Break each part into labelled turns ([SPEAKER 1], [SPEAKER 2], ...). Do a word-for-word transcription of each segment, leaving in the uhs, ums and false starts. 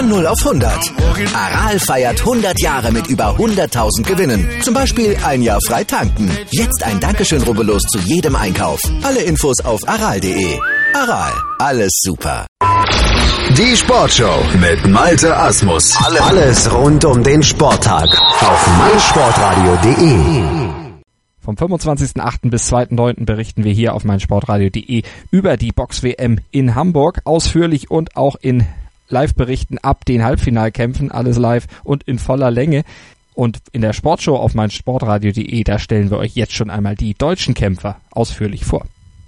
[SPEAKER 1] Von null auf hundert. Aral feiert hundert Jahre mit über hunderttausend Gewinnen. Zum Beispiel ein Jahr frei tanken. Jetzt ein Dankeschön, rubbellos zu jedem Einkauf. Alle Infos auf aral punkt de. Aral, alles super.
[SPEAKER 2] Die Sportshow mit Malte Asmus. Alles rund um den Sporttag auf meinsportradio punkt de.
[SPEAKER 3] Vom fünfundzwanzigsten achten bis zweiten neunten berichten wir hier auf meinsportradio punkt de über die Box-W M in Hamburg. Ausführlich und auch in Live-Berichten ab den Halbfinalkämpfen. Alles live und in voller Länge. Und in der Sportshow auf meinsportradio punkt de, da stellen wir euch jetzt schon einmal die deutschen Kämpfer ausführlich vor.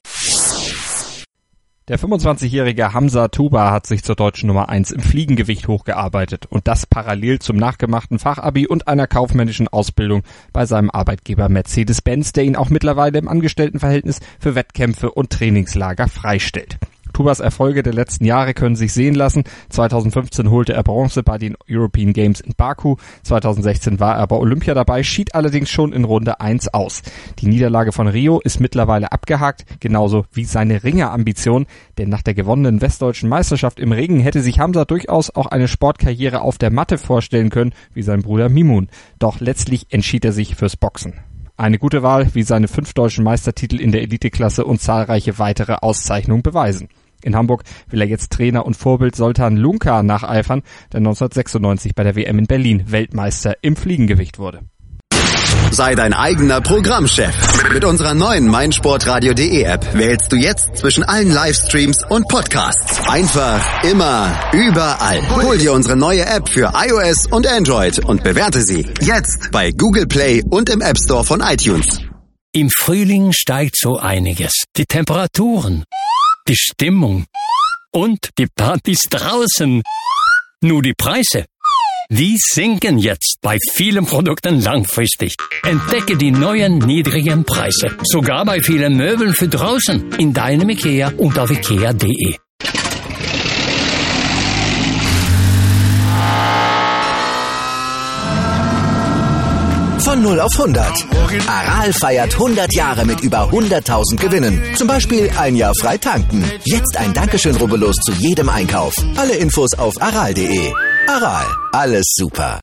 [SPEAKER 3] Der fünfundzwanzigjährige Hamza Tuba hat sich zur deutschen Nummer eins im Fliegengewicht hochgearbeitet und das parallel zum nachgemachten Fachabi und einer kaufmännischen Ausbildung bei seinem Arbeitgeber Mercedes-Benz, der ihn auch mittlerweile im Angestelltenverhältnis für Wettkämpfe und Trainingslager freistellt. Tubas Erfolge der letzten Jahre können sich sehen lassen. zweitausendfünfzehn holte er Bronze bei den European Games in Baku. zweitausendsechzehn war er bei Olympia dabei, schied allerdings schon in Runde eins aus. Die Niederlage von Rio ist mittlerweile abgehakt, genauso wie seine Ringerambition. Denn nach der gewonnenen westdeutschen Meisterschaft im Ringen hätte sich Hamza durchaus auch eine Sportkarriere auf der Matte vorstellen können, wie sein Bruder Mimun. Doch letztlich entschied er sich fürs Boxen. Eine gute Wahl, wie seine fünf deutschen Meistertitel in der Eliteklasse und zahlreiche weitere Auszeichnungen beweisen. In Hamburg will er jetzt Trainer und Vorbild Soltan Lunka nacheifern, der neunzehnhundertsechsundneunzig bei der W M in Berlin Weltmeister im Fliegengewicht wurde.
[SPEAKER 2] Sei dein eigener Programmchef. Mit unserer neuen meinsportradio punkt de App wählst du jetzt zwischen allen Livestreams und Podcasts. Einfach, immer, überall. Hol dir unsere neue App für iOS und Android und bewerte sie jetzt bei Google Play und im App Store von iTunes.
[SPEAKER 4] Im Frühling steigt so einiges. Die Temperaturen, die Stimmung und die Partys draußen. Nur die Preise, die sinken jetzt bei vielen Produkten langfristig. Entdecke die neuen niedrigen Preise. Sogar bei vielen Möbeln für draußen. In deinem Ikea und auf ikea punkt de.
[SPEAKER 1] Von null auf hundert. Aral feiert hundert Jahre mit über hunderttausend Gewinnen. Zum Beispiel ein Jahr frei tanken. Jetzt ein Dankeschön, rubbellos zu jedem Einkauf. Alle Infos auf aral punkt de. Aral, alles super.